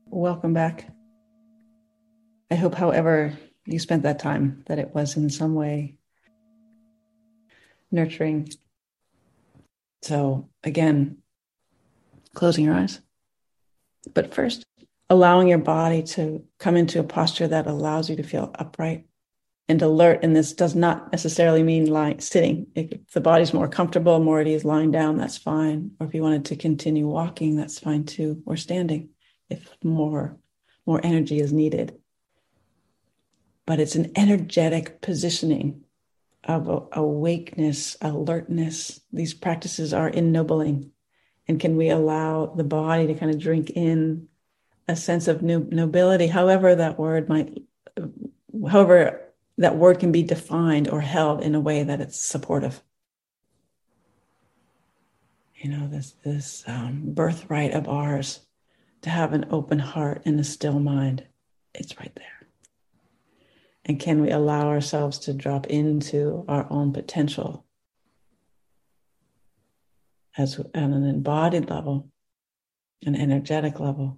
Welcome back. I hope, however, you spent that time, that it was in some way nurturing. So again, closing your eyes. But first, allowing your body to come into a posture that allows you to feel upright and alert. And this does not necessarily mean sitting. If the body's more comfortable, more at ease lying down, that's fine. Or if you wanted to continue walking, that's fine too. Or standing, if more energy is needed. But it's an energetic positioning of awakeness, alertness. These practices are ennobling. And can we allow the body to kind of drink in a sense of nobility, however that word can be defined or held in a way that it's supportive. This birthright of ours to have an open heart and a still mind. It's right there. And can we allow ourselves to drop into our own potential as on an embodied level, an energetic level,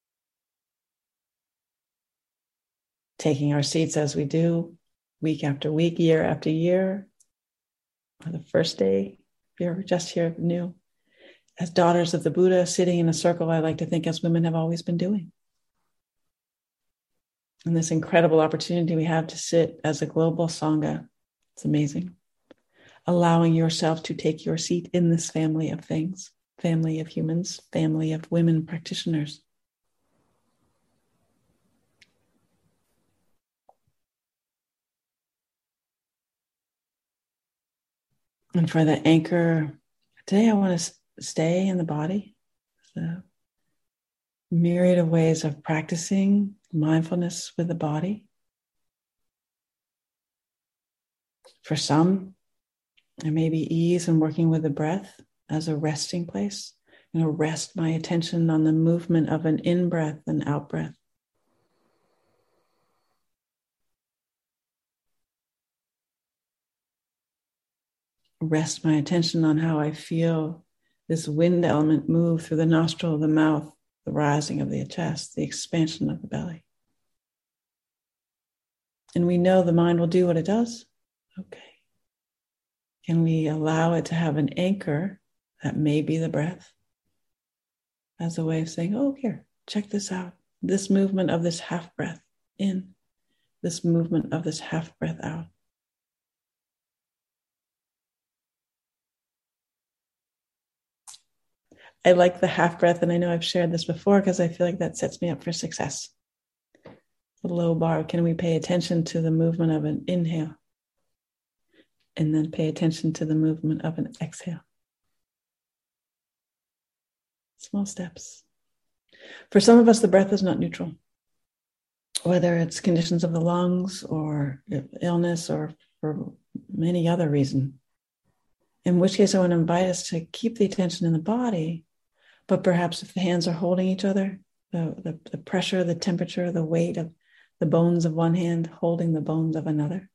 taking our seats as we do week after week, year after year, or the first day, if you're just here new, as daughters of the Buddha, sitting in a circle, I like to think as women have always been doing. And this incredible opportunity we have to sit as a global Sangha, it's amazing. Allowing yourself to take your seat in this family of things, family of humans, family of women practitioners. And for the anchor, today I want to stay in the body. The myriad of ways of practicing mindfulness with the body. For some, there may be ease in working with the breath as a resting place. I'm going to rest my attention on the movement of an in-breath and out-breath. Rest my attention on how I feel this wind element move through the nostril, the mouth, the rising of the chest, the expansion of the belly. And we know the mind will do what it does. Okay. Can we allow it to have an anchor that may be the breath as a way of saying, oh, here, check this out. This movement of this half breath in, this movement of this half breath out. I like the half breath, and I know I've shared this before because I feel like that sets me up for success. The low bar, can we pay attention to the movement of an inhale? And then pay attention to the movement of an exhale. Small steps. For some of us, the breath is not neutral. Whether it's conditions of the lungs or illness or for many other reasons. In which case, I want to invite us to keep the attention in the body, but perhaps if the hands are holding each other, the pressure, the temperature, the weight of the bones of one hand holding the bones of another.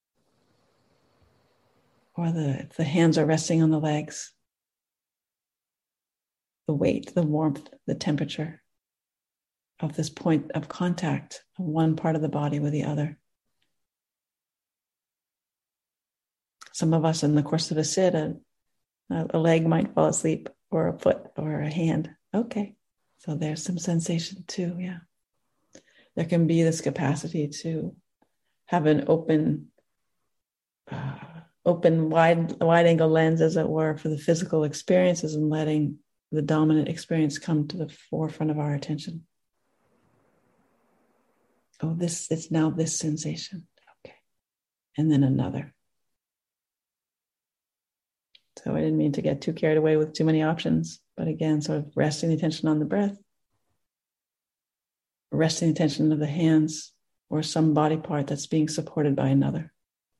Or if the hands are resting on the legs, the weight, the warmth, the temperature of this point of contact of one part of the body with the other. Some of us in the course of a sit, a leg might fall asleep, or a foot, or a hand. Okay, so there's some sensation too, yeah. There can be this capacity to have an open, wide angle lens, as it were, for the physical experiences and letting the dominant experience come to the forefront of our attention. Oh, it's now this sensation. Okay. And then another. So I didn't mean to get too carried away with too many options, but again, sort of resting the attention on the breath, resting the attention of the hands or some body part that's being supported by another.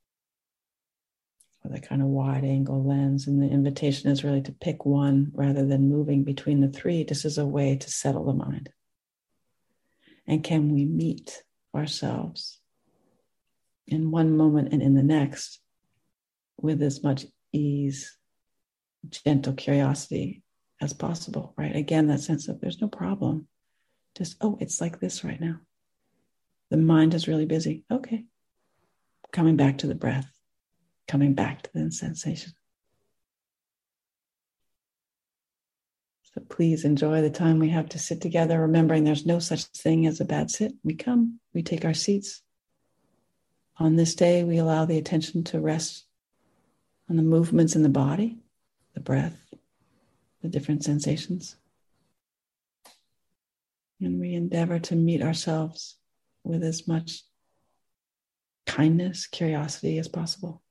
With a kind of wide angle lens. And the invitation is really to pick one rather than moving between the three. This is a way to settle the mind. And can we meet ourselves in one moment and in the next with as much ease, gentle curiosity as possible, right? Again, that sense of there's no problem. Just, oh, it's like this right now. The mind is really busy. Okay. Coming back to the breath, coming back to the sensation. So please enjoy the time we have to sit together, remembering there's no such thing as a bad sit. We come, we take our seats. On this day, we allow the attention to rest on the movements in the body, the breath, the different sensations. And we endeavor to meet ourselves with as much kindness, curiosity as possible.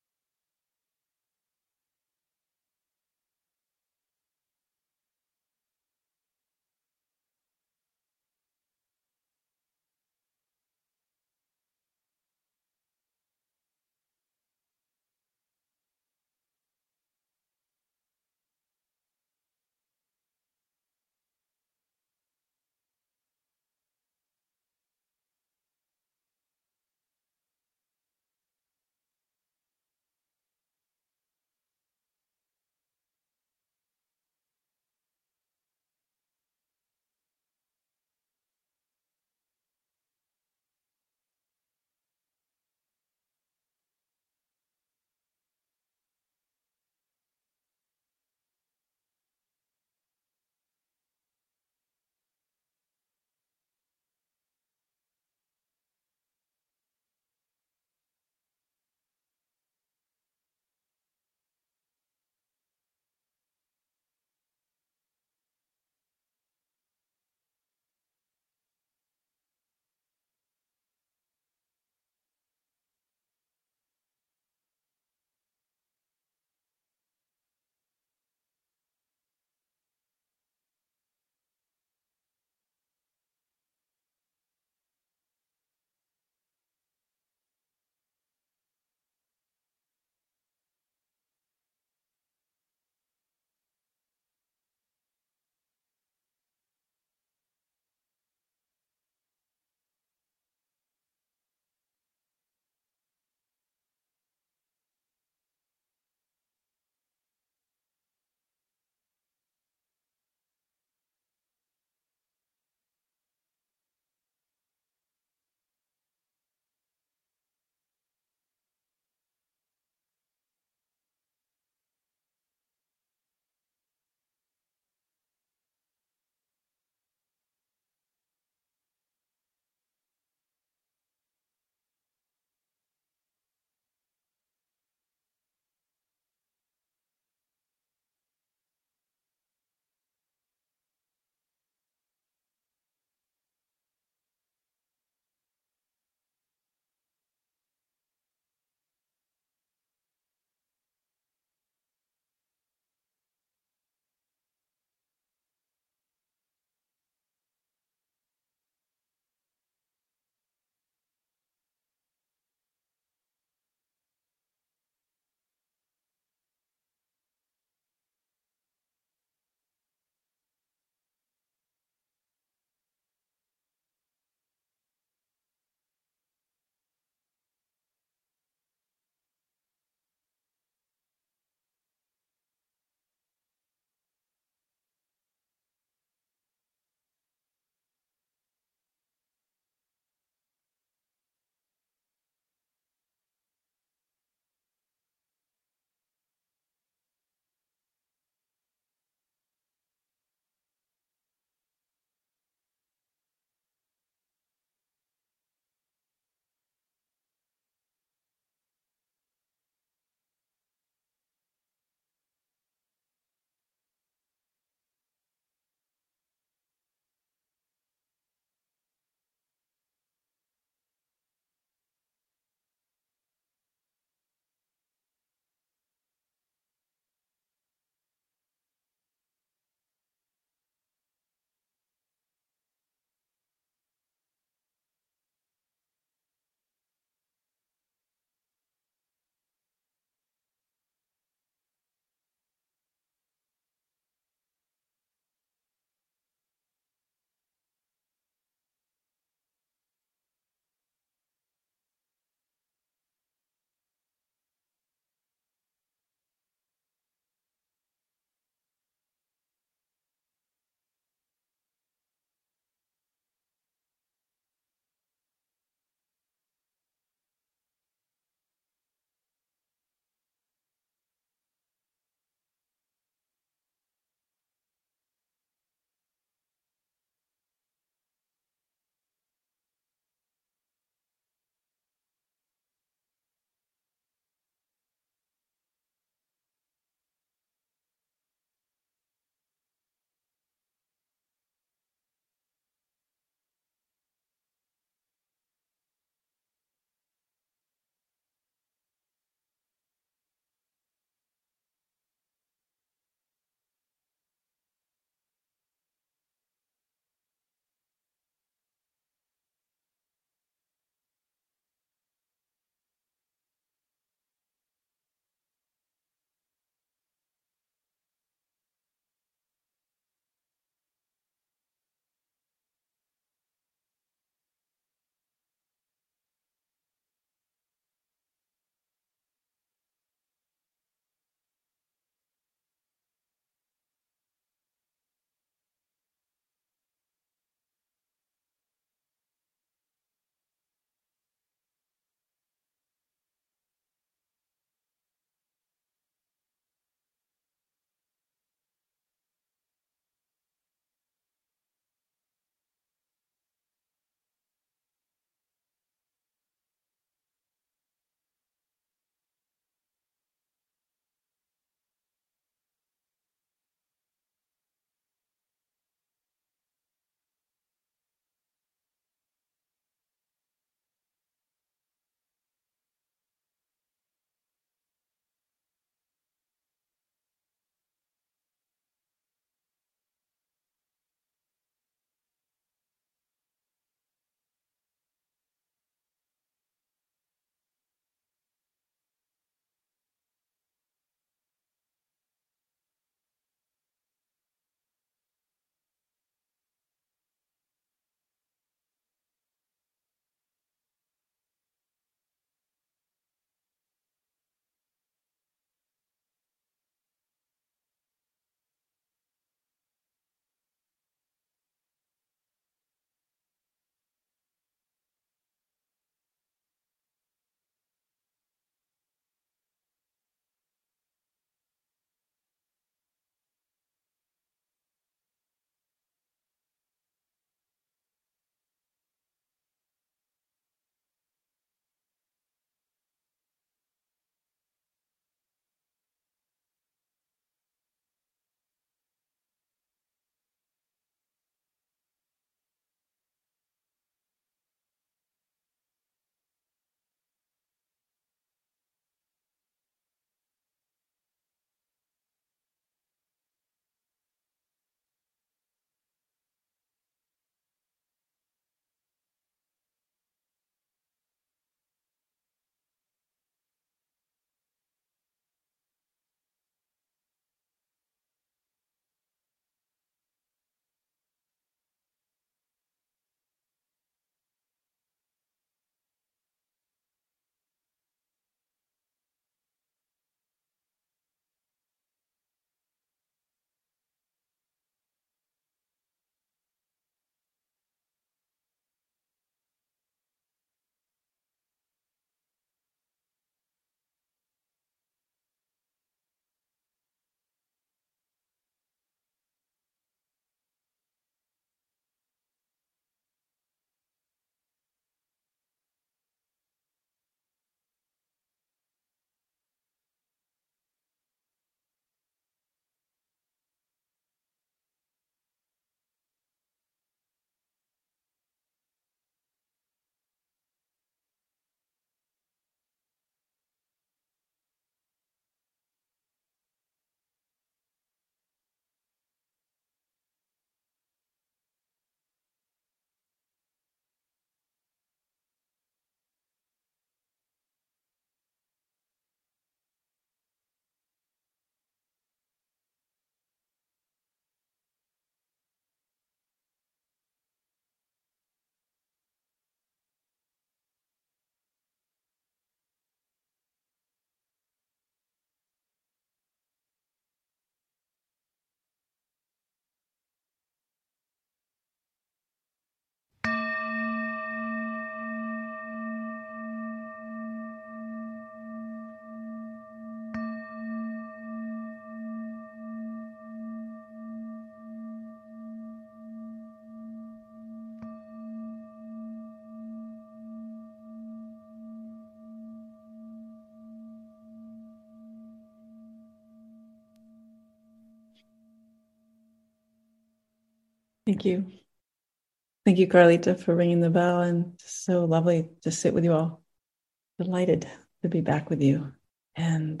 Thank you. Thank you, Carlita, for ringing the bell, and so lovely to sit with you all. Delighted to be back with you. And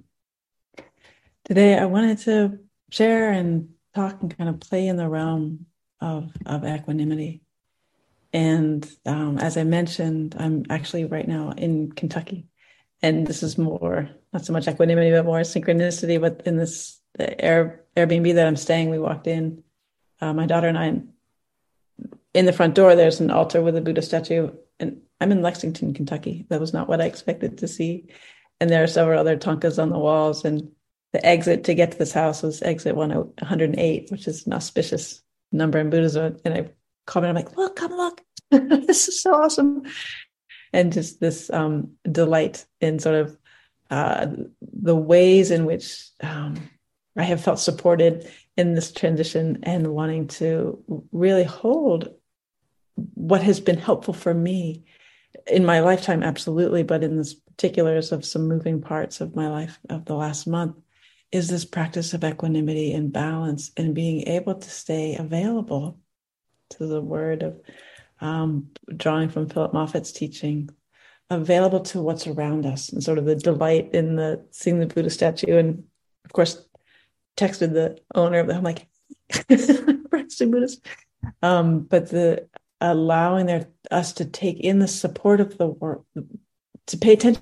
today I wanted to share and talk and kind of play in the realm of equanimity. And as I mentioned, I'm actually right now in Kentucky. And this is more, not so much equanimity, but more synchronicity. But in this Airbnb that I'm staying, we walked in, my daughter and I, in the front door, there's an altar with a Buddha statue. And I'm in Lexington, Kentucky. That was not what I expected to see. And there are several other thangkas on the walls. And the exit to get to this house was exit 108, which is an auspicious number in Buddhism. And I comment, I'm like, look, come look. This is so awesome. And just this delight in sort of the ways in which I have felt supported in this transition and wanting to really hold what has been helpful for me in my lifetime, absolutely, but in the particulars of some moving parts of my life of the last month, is this practice of equanimity and balance and being able to stay available to the word of drawing from Philip Moffat's teaching, available to what's around us, and sort of the delight in the seeing the Buddha statue. And of course, texted the owner of the home, like, practicing Buddhist. But the allowing us to take in the support of the work, to pay attention.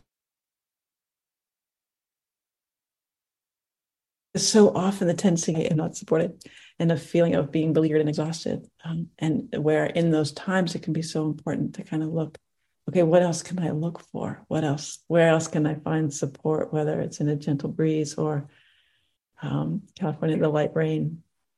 So often the tendency is not supported and a feeling of being beleaguered and exhausted. And where in those times it can be so important to kind of look, okay, what else can I look for? What else? Where else can I find support, whether it's in a gentle breeze or California, the light rain.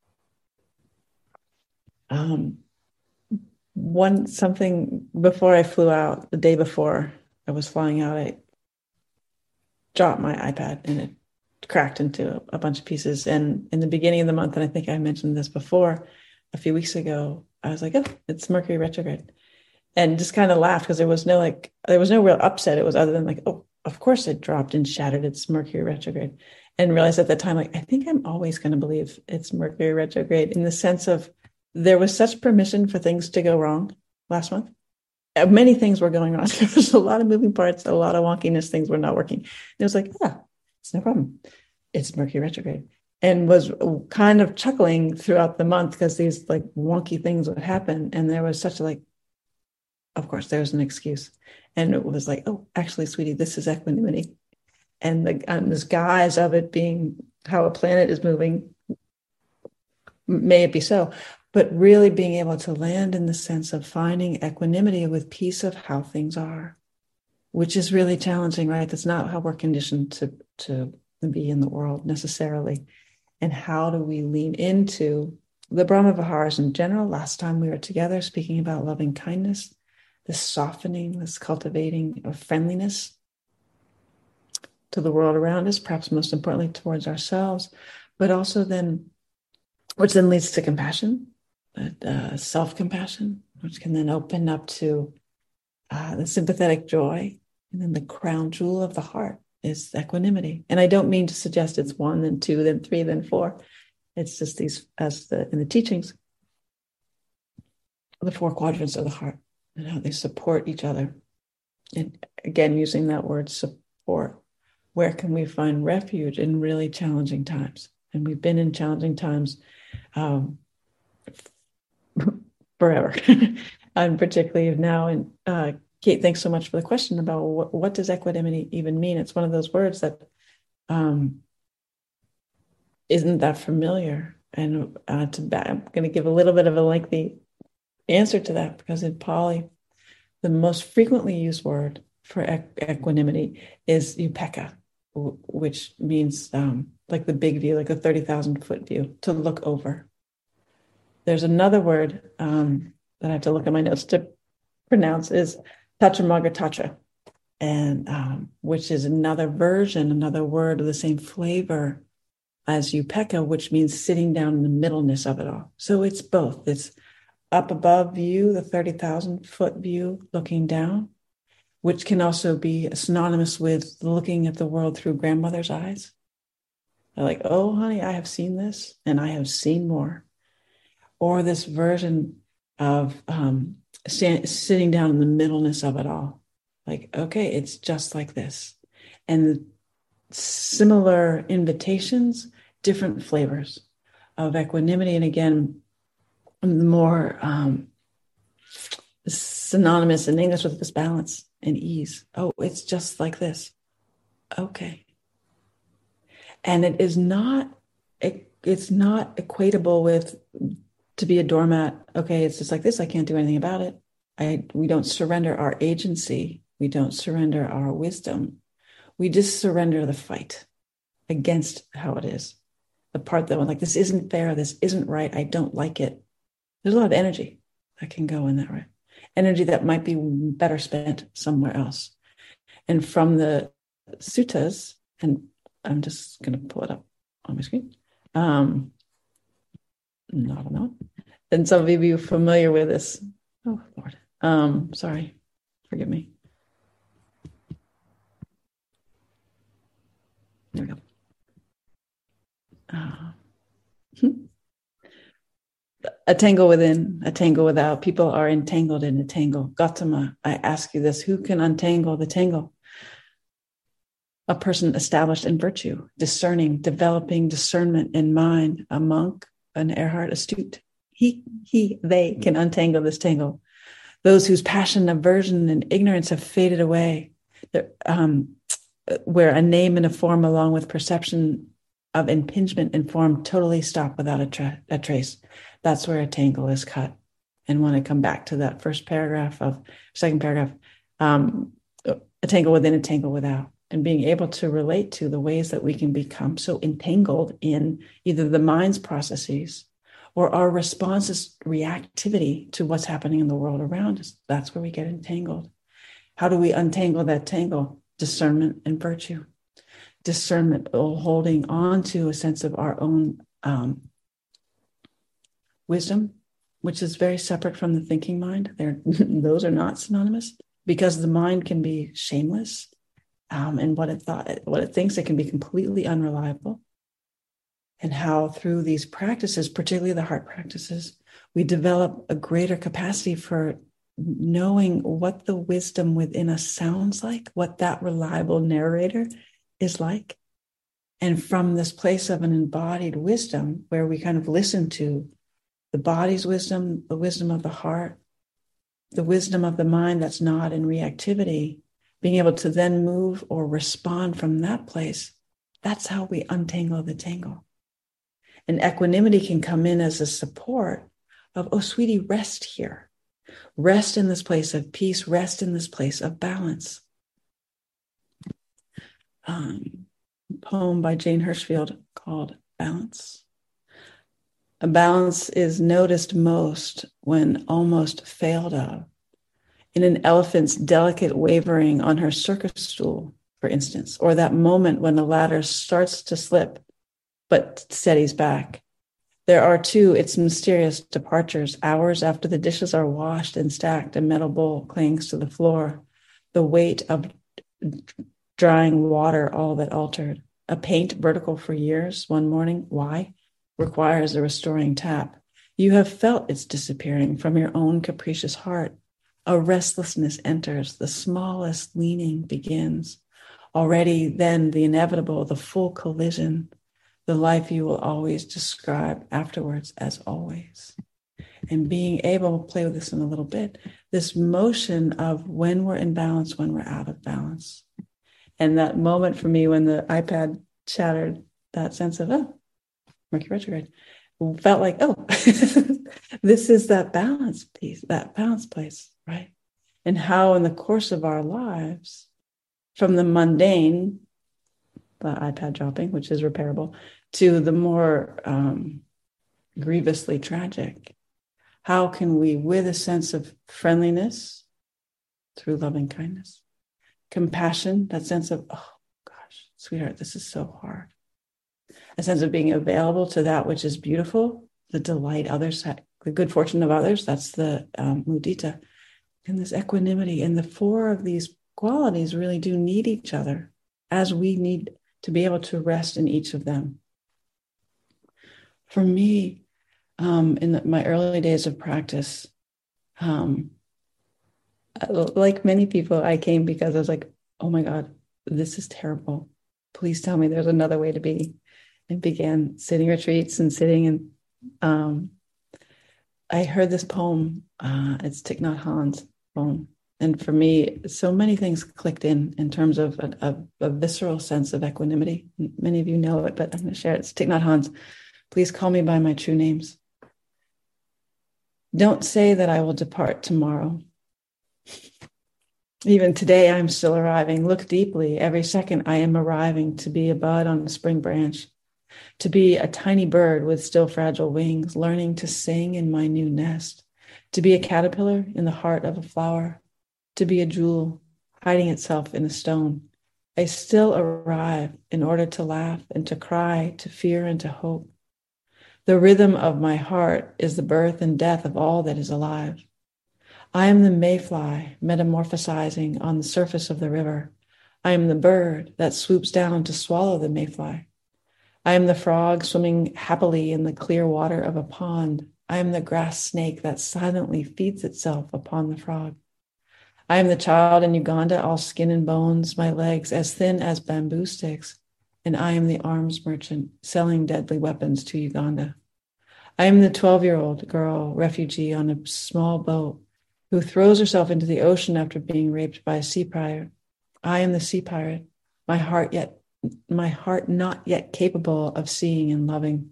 Something before I flew out, the day before I was flying out, I dropped my iPad and it cracked into a bunch of pieces. And in the beginning of the month, and I think I mentioned this before, a few weeks ago, I was like, oh, it's Mercury retrograde. And just kind of laughed because there was no real upset. It was other than like, oh, of course it dropped and shattered. It's Mercury retrograde. And realized at that time, like, I think I'm always going to believe it's Mercury retrograde in the sense of there was such permission for things to go wrong last month. Many things were going wrong. There was a lot of moving parts, a lot of wonkiness, things were not working. And it was like, it's no problem. It's Mercury retrograde. And was kind of chuckling throughout the month because these like wonky things would happen. And there was such a like, of course, there's an excuse. And it was like, oh, actually, sweetie, this is equanimity. And the disguise of it being how a planet is moving, may it be so, but really being able to land in the sense of finding equanimity with peace of how things are, which is really challenging, right? That's not how we're conditioned to be in the world necessarily. And how do we lean into the Brahma Viharas in general? Last time we were together speaking about loving kindness, this softening, this cultivating of friendliness to the world around us, perhaps most importantly towards ourselves, but also then, which then leads to compassion, self-compassion, which can then open up to the sympathetic joy. And then the crown jewel of the heart is equanimity. And I don't mean to suggest it's one, then two, then three, then four. It's just these, in the teachings, the four quadrants of the heart and how they support each other. And again, using that word support, where can we find refuge in really challenging times? And we've been in challenging times forever. And particularly now. And Kate, thanks so much for the question about what does equanimity even mean? It's one of those words that isn't that familiar. And I'm going to give a little bit of a lengthy answer to that because in Pali, the most frequently used word for equanimity is upekkha, which means like the big view, like a 30,000-foot view, to look over. There's another word that I have to look at my notes to pronounce is Tachamagga Tacha, and which is another word of the same flavor as upekkha, which means sitting down in the middleness of it all. So it's both. It's up above view, the 30,000-foot view, looking down, which can also be synonymous with looking at the world through grandmother's eyes. They're like, oh, honey, I have seen this and I have seen more. or this version of sitting down in the middleness of it all. Like, okay, it's just like this. And similar invitations, different flavors of equanimity. And again, more synonymous in English with this balance and ease. Oh, it's just like this. Okay. And it's not equatable with to be a doormat. Okay, it's just like this. I can't do anything about it. We don't surrender our agency. We don't surrender our wisdom. We just surrender the fight against how it is. The part that was like, this isn't fair. This isn't right. I don't like it. There's a lot of energy that can go in that way. Energy that might be better spent somewhere else. And from the suttas, and I'm just going to pull it up on my screen. Not enough. And some of you are familiar with this. Oh, Lord. Sorry. Forgive me. There we go. A tangle within, a tangle without. People are entangled in a tangle. Gautama, I ask you this, who can untangle the tangle? A person established in virtue, discerning, developing discernment in mind, a monk, an Erhard astute. They can untangle this tangle. Those whose passion, aversion, and ignorance have faded away, where a name and a form along with perception of impingement in form totally stop without a trace. That's where a tangle is cut. And when I come back to that second paragraph, a tangle within, a tangle without, and being able to relate to the ways that we can become so entangled in either the mind's processes or our responses, reactivity to what's happening in the world around us. That's where we get entangled. How do we untangle that tangle? Discernment and virtue. Discernment, holding on to a sense of our own wisdom, which is very separate from the thinking mind. Those are not synonymous, because the mind can be shameless, and what it thinks, it can be completely unreliable. And how through these practices, particularly the heart practices, we develop a greater capacity for knowing what the wisdom within us sounds like, what that reliable narrator is like. And from this place of an embodied wisdom, where we kind of listen to the body's wisdom, the wisdom of the heart, the wisdom of the mind that's not in reactivity, being able to then move or respond from that place, that's how we untangle the tangle. And equanimity can come in as a support of, oh, sweetie, rest here. Rest in this place of peace, rest in this place of balance. Poem by Jane Hirschfield called Balance. A balance is noticed most when almost failed of. In an elephant's delicate wavering on her circus stool, for instance, or that moment when the ladder starts to slip but steadies back. There are too its mysterious departures, hours after the dishes are washed and stacked, a metal bowl clings to the floor, the weight of drying water all but altered. A paint vertical for years, one morning, why? Requires a restoring tap. You have felt its disappearing from your own capricious heart. A restlessness enters, the smallest leaning begins. Already then the inevitable, the full collision, the life you will always describe afterwards as always. And being able to play with this in a little bit, this motion of when we're in balance, when we're out of balance. And that moment for me when the iPad shattered, that sense of, oh, Mercury retrograde, felt like, oh, this is that balance piece, that balance place, right? And how in the course of our lives, from the mundane, the iPad dropping, which is repairable, to the more grievously tragic, how can we, with a sense of friendliness, through loving kindness, compassion, that sense of, oh gosh, sweetheart, this is so hard, a sense of being available to that which is beautiful, the delight others have, the good fortune of others, that's the mudita, and this equanimity. And the four of these qualities really do need each other, as we need to be able to rest in each of them. For me, In my early days of practice, um, like many people, I came because I was like, oh my God, this is terrible. Please tell me there's another way to be. And began sitting retreats and sitting and I heard this poem. It's Thich Nhat Hanh's poem. And for me, so many things clicked in terms of a visceral sense of equanimity. Many of you know it, but I'm going to share it. It's Thich Nhat Hanh's, please call me by my true names. Don't say that I will depart tomorrow. Even today, I'm still arriving. Look deeply. Every second, I am arriving to be a bud on a spring branch, to be a tiny bird with still fragile wings, learning to sing in my new nest, to be a caterpillar in the heart of a flower, to be a jewel hiding itself in a stone. I still arrive in order to laugh and to cry, to fear and to hope. The rhythm of my heart is the birth and death of all that is alive. I am the mayfly metamorphosizing on the surface of the river. I am the bird that swoops down to swallow the mayfly. I am the frog swimming happily in the clear water of a pond. I am the grass snake that silently feeds itself upon the frog. I am the child in Uganda, all skin and bones, my legs as thin as bamboo sticks, and I am the arms merchant selling deadly weapons to Uganda. I am the 12-year-old girl refugee on a small boat who throws herself into the ocean after being raped by a sea pirate. I am the sea pirate, my heart not yet capable of seeing and loving.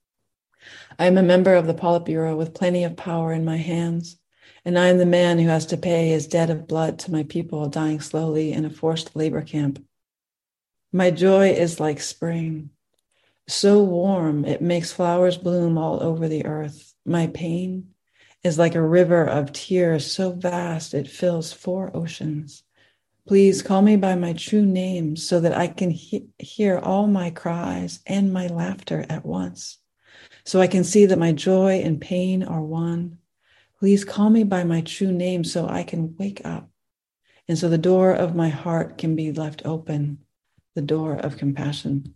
I am a member of the Politburo with plenty of power in my hands, and I am the man who has to pay his debt of blood to my people dying slowly in a forced labor camp. My joy is like spring, so warm it makes flowers bloom all over the earth. My pain is like a river of tears so vast it fills 4 oceans. Please call me by my true name so that I can hear all my cries and my laughter at once, so I can see that my joy and pain are one. Please call me by my true name so I can wake up, and so the door of my heart can be left open, the door of compassion.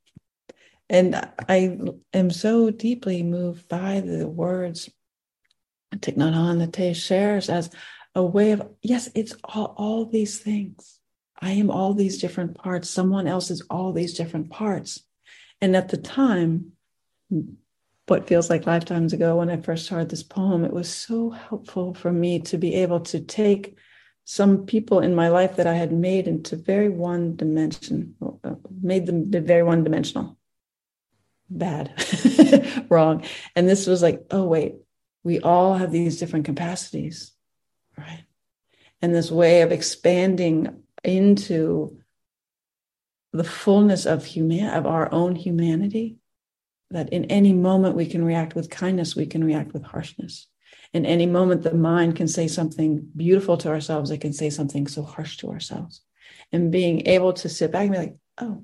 And I am so deeply moved by the words Thich Nhat Hanh that Tay shares as a way of, yes, it's all these things. I am all these different parts. Someone else is all these different parts. And at the time, what feels like lifetimes ago when I first heard this poem, it was so helpful for me to be able to take some people in my life that I had made into very one dimension, made them very one-dimensional. Bad, wrong. And this was like, oh, wait, we all have these different capacities, right? And this way of expanding into the fullness of our own humanity, that in any moment we can react with kindness, we can react with harshness. In any moment, the mind can say something beautiful to ourselves, it can say something so harsh to ourselves. And being able to sit back and be like, oh,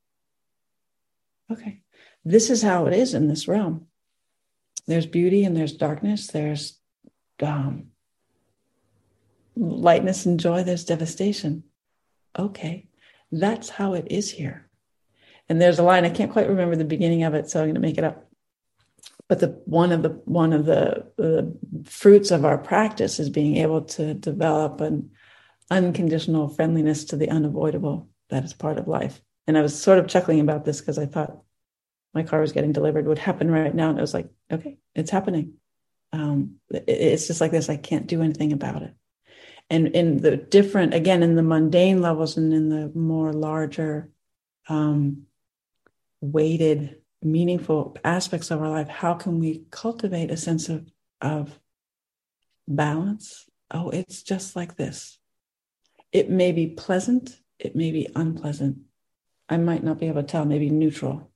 okay, this is how it is in this realm. There's beauty and there's darkness, there's lightness and joy, there's devastation. Okay, that's how it is here. And there's a line, I can't quite remember the beginning of it, so I'm going to make it up. But one of the fruits of our practice is being able to develop an unconditional friendliness to the unavoidable that is part of life. And I was sort of chuckling about this because I thought my car was getting delivered would happen right now. And I was like, okay, it's happening. It's just like this. I can't do anything about it. And in the different, again, in the mundane levels and in the more larger, weighted, meaningful aspects of our life, how can we cultivate a sense of balance? Oh, it's just like this. It may be pleasant. It may be unpleasant. I might not be able to tell, maybe neutral.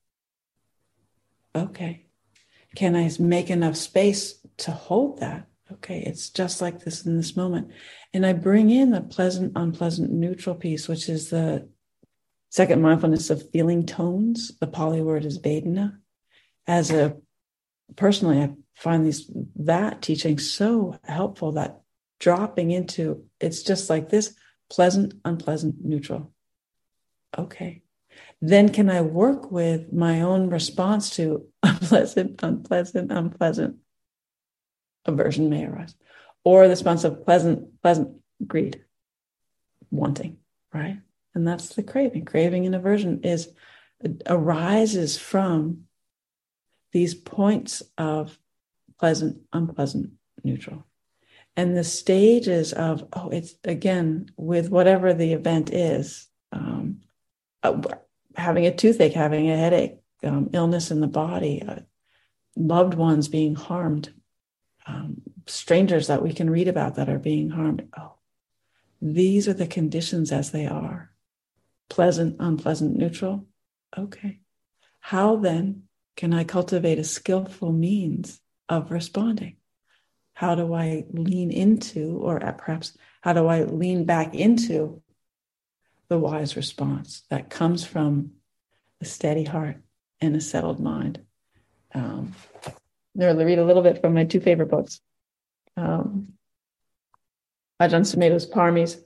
Okay. Can I make enough space to hold that? Okay, it's just like this in this moment. And I bring in the pleasant, unpleasant, neutral piece, which is the second mindfulness of feeling tones. The Pali word is Vedana. Personally, I find that teaching so helpful, that dropping into, it's just like this, pleasant, unpleasant, neutral. Okay. Then can I work with my own response to unpleasant aversion may arise, or the response of pleasant greed, wanting, right? And that's the craving. Craving and aversion arises from these points of pleasant, unpleasant, neutral. And the stages of, it's again, with whatever the event is, having a toothache, having a headache, illness in the body, loved ones being harmed, strangers that we can read about that are being harmed. These are the conditions as they are. Pleasant, unpleasant, neutral. Okay. How then can I cultivate a skillful means of responding? How do I lean into, or perhaps how do I lean back into the wise response that comes from a steady heart and a settled mind? I'm going to read a little bit from my two favorite books. Ajahn Sumedho's Paramis.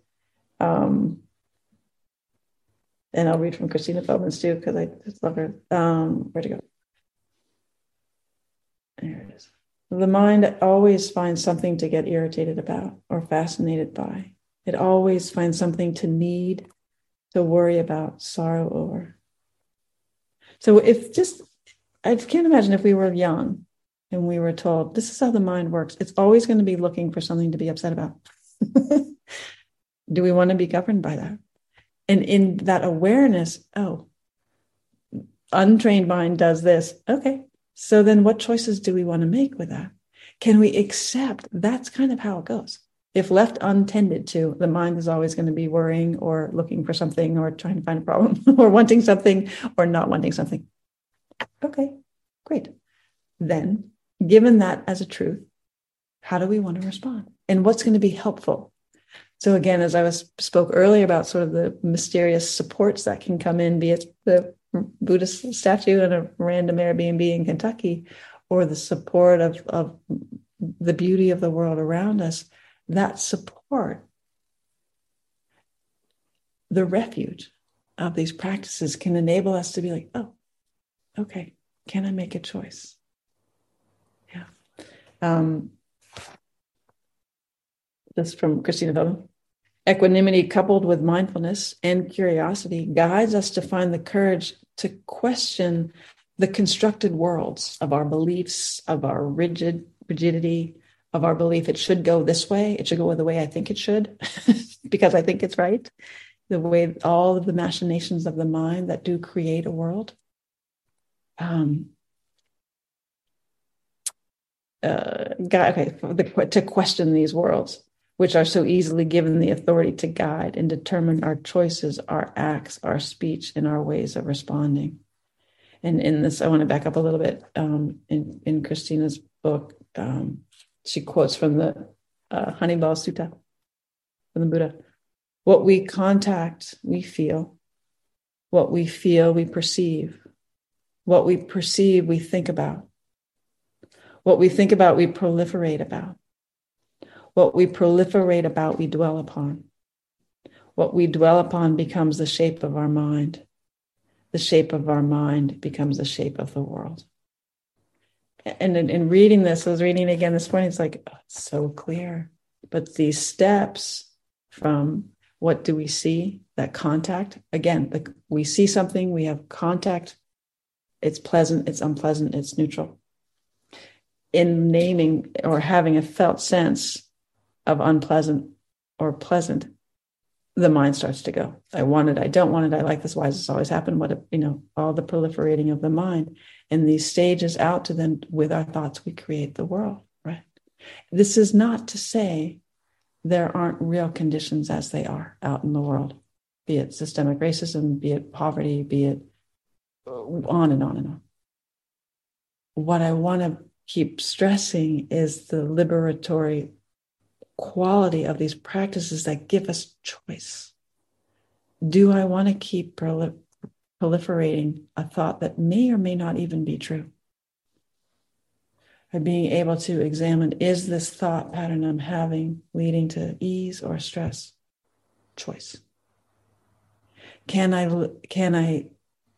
And I'll read from Christina Feldman's too, because I just love her. Where'd it go? There it is. The mind always finds something to get irritated about or fascinated by. It always finds something to need, to worry about, sorrow over. So I can't imagine if we were young and we were told, this is how the mind works. It's always going to be looking for something to be upset about. Do we want to be governed by that? And in that awareness, untrained mind does this. Okay. So then what choices do we want to make with that? Can we accept that's kind of how it goes? If left untended to, the mind is always going to be worrying or looking for something or trying to find a problem or wanting something or not wanting something. Okay, great. Then, given that as a truth, how do we want to respond? And what's going to be helpful? So again, as I spoke earlier about sort of the mysterious supports that can come in, be it the Buddhist statue in a random Airbnb in Kentucky, or the support of the beauty of the world around us, that support, the refuge of these practices can enable us to be like, okay, can I make a choice? Yeah. This from Christina Feldman. Equanimity coupled with mindfulness and curiosity guides us to find the courage to question the constructed worlds of our beliefs, of our rigidity, of our belief it should go this way, it should go the way I think it should, because I think it's right, the way all of the machinations of the mind that do create a world. To question these worlds, which are so easily given the authority to guide and determine our choices, our acts, our speech, and our ways of responding. And in this, I want to back up a little bit. In Christina's book, she quotes from the Honeyball Sutta from the Buddha. What we contact, we feel. What we feel, we perceive. What we perceive, we think about. What we think about, we proliferate about. What we proliferate about, we dwell upon. What we dwell upon becomes the shape of our mind. The shape of our mind becomes the shape of the world. And in reading this, I was reading it again this morning, it's like, it's so clear. But these steps from what do we see, that contact, again, we see something, we have contact, it's pleasant, it's unpleasant, it's neutral. In naming or having a felt sense of unpleasant or pleasant, the mind starts to go. I want it, I don't want it, I like this, why does this always happen? All the proliferating of the mind. And these stages out to then, with our thoughts, we create the world, right? This is not to say there aren't real conditions as they are out in the world, be it systemic racism, be it poverty, be it on and on and on. What I want to keep stressing is the liberatory quality of these practices that give us choice. Do I want to keep proliferating a thought that may or may not even be true? By being able to examine, is this thought pattern I'm having leading to ease or stress? Choice. Can I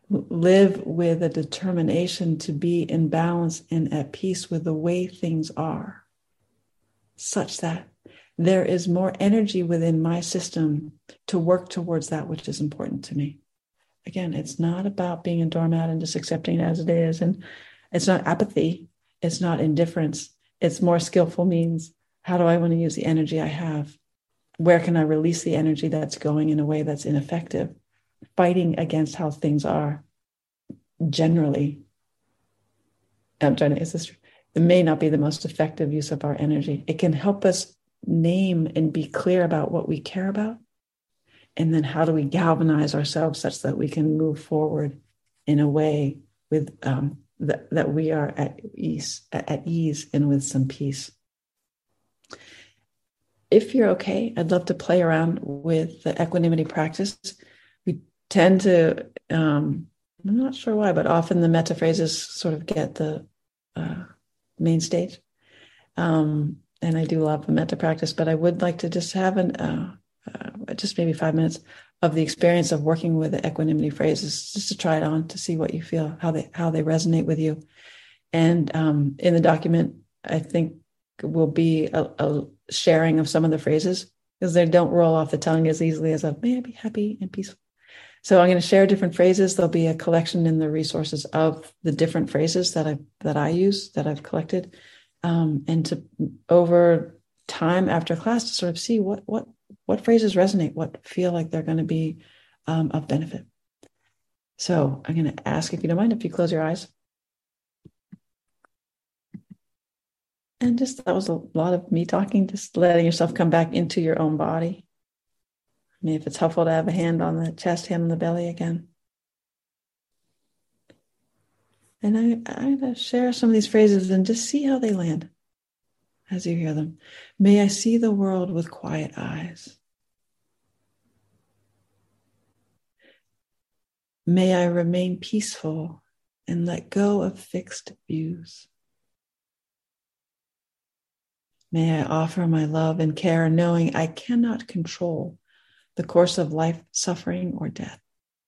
live with a determination to be in balance and at peace with the way things are, such that there is more energy within my system to work towards that which is important to me. Again, it's not about being a doormat and just accepting it as it is. And it's not apathy. It's not indifference. It's more skillful means. How do I want to use the energy I have? Where can I release the energy that's going in a way that's ineffective? Fighting against how things are generally. I'm trying to, is this true? It may not be the most effective use of our energy. It can help us name and be clear about what we care about. And then how do we galvanize ourselves such that we can move forward in a way with that we are at ease and with some peace. If you're okay, I'd love to play around with the equanimity practice. We tend to, I'm not sure why, but often the metta phrases sort of get the main stage. And I do love the metta practice, but I would like to just have just maybe 5 minutes of the experience of working with the equanimity phrases, just to try it on, to see what you feel, how they resonate with you. And in the document, I think will be a sharing of some of the phrases, because they don't roll off the tongue as easily as may I be happy and peaceful. So I'm going to share different phrases. There'll be a collection in the resources of the different phrases that I use, that I've collected, and to over time after class to sort of see what phrases resonate, what feel like they're going to be of benefit. So I'm going to ask, if you don't mind, if you close your eyes. And just, that was a lot of me talking, just letting yourself come back into your own body. I mean, if it's helpful to have a hand on the chest, hand on the belly again. And I'm going to share some of these phrases and just see how they land as you hear them. May I see the world with quiet eyes. May I remain peaceful and let go of fixed views. May I offer my love and care, knowing I cannot control the course of life, suffering, or death.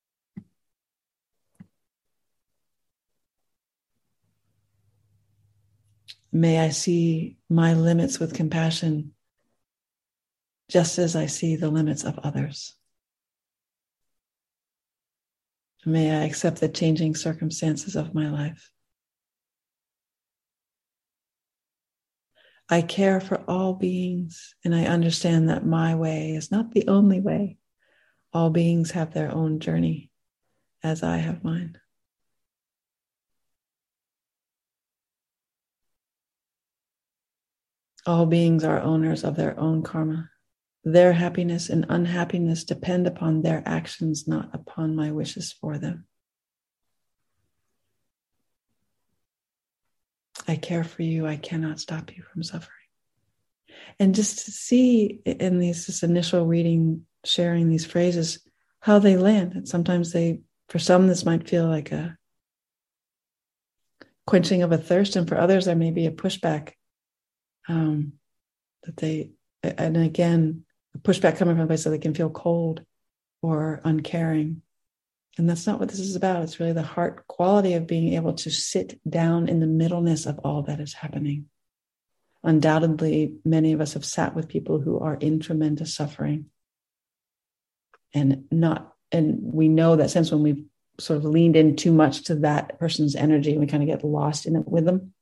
May I see my limits with compassion, just as I see the limits of others. May I accept the changing circumstances of my life. I care for all beings, and I understand that my way is not the only way. All beings have their own journey, as I have mine. All beings are owners of their own karma. Their happiness and unhappiness depend upon their actions, not upon my wishes for them. I care for you. I cannot stop you from suffering. And just to see in this initial reading, sharing these phrases, how they land. And sometimes for some, this might feel like a quenching of a thirst. And for others, there may be a pushback and again, a pushback coming from a place that they can feel cold or uncaring. And that's not what this is about. It's really the heart quality of being able to sit down in the middleness of all that is happening. Undoubtedly, many of us have sat with people who are in tremendous suffering. And we know that sense when we've sort of leaned in too much to that person's energy and we kind of get lost in it with them.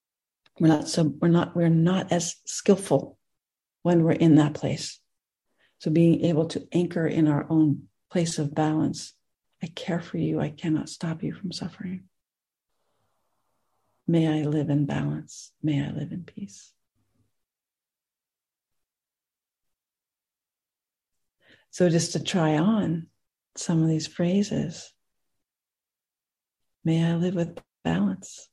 We're not as skillful when we're in that place. So being able to anchor in our own place of balance. I care for you. I cannot stop you from suffering. May I live in balance. May I live in peace. So just to try on some of these phrases. May I live with balance.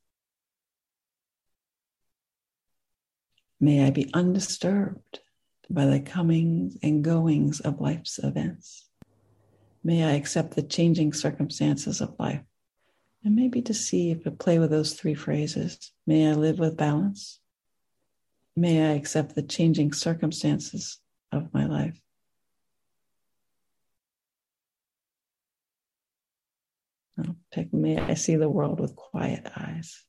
May I be undisturbed by the comings and goings of life's events. May I accept the changing circumstances of life. And maybe to see if I play with those three phrases. May I live with balance. May I accept the changing circumstances of my life. I'll pick, may I see the world with quiet eyes.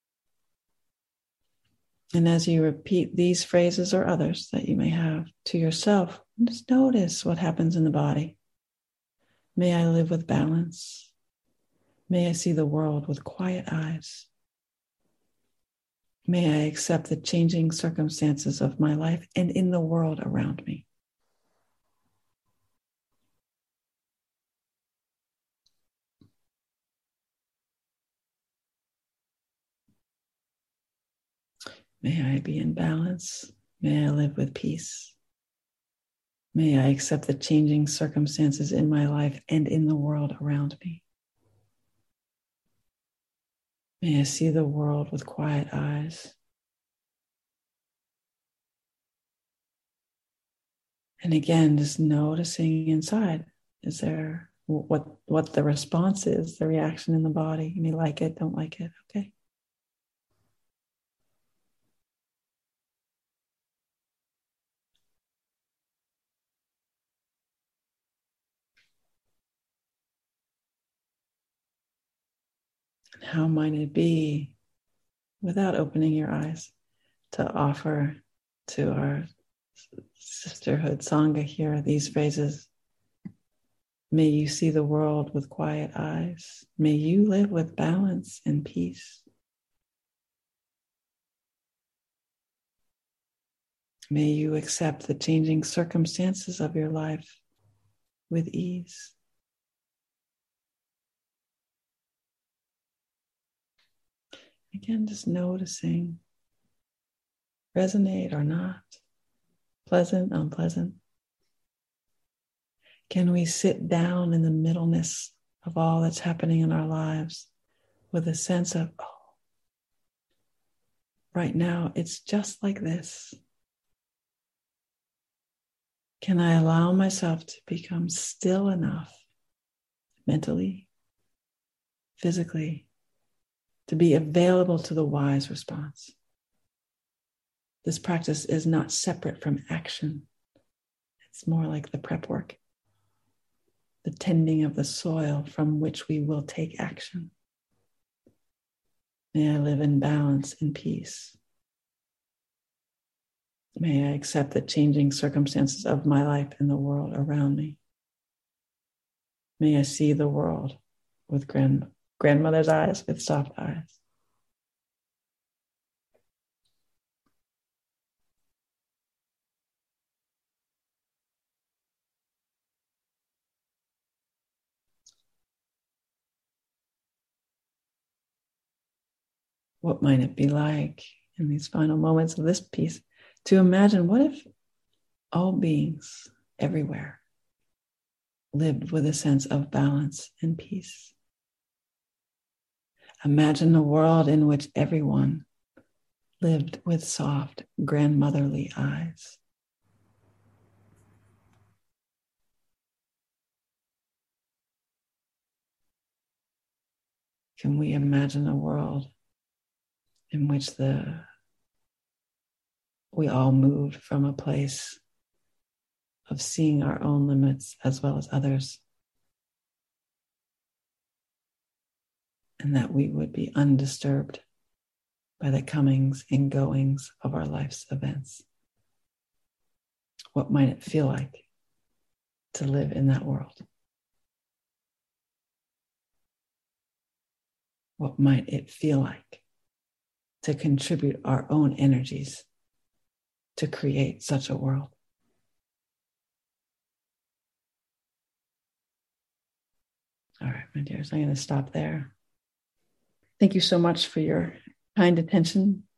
And as you repeat these phrases or others that you may have to yourself, just notice what happens in the body. May I live with balance. May I see the world with quiet eyes. May I accept the changing circumstances of my life and in the world around me. May I be in balance. May I live with peace. May I accept the changing circumstances in my life and in the world around me. May I see the world with quiet eyes. And again, just noticing inside, is there what the response is, the reaction in the body. You may like it, don't like it, okay? And how might it be, without opening your eyes, to offer to our sisterhood Sangha here these phrases? May you see the world with quiet eyes. May you live with balance and peace. May you accept the changing circumstances of your life with ease. Again, just noticing, resonate or not, pleasant, unpleasant. Can we sit down in the middleness of all that's happening in our lives with a sense of, oh, right now it's just like this. Can I allow myself to become still enough mentally, physically, to be available to the wise response? This practice is not separate from action. It's more like the prep work, the tending of the soil from which we will take action. May I live in balance and peace. May I accept the changing circumstances of my life and the world around me. May I see the world with grandmother's eyes, with soft eyes. What might it be like in these final moments of this piece to imagine, what if all beings everywhere lived with a sense of balance and peace? Imagine a world in which everyone lived with soft, grandmotherly eyes. Can we imagine a world in which we all moved from a place of seeing our own limits as well as others, and that we would be undisturbed by the comings and goings of our life's events? What might it feel like to live in that world? What might it feel like to contribute our own energies to create such a world? All right, my dears, I'm going to stop there. Thank you so much for your kind attention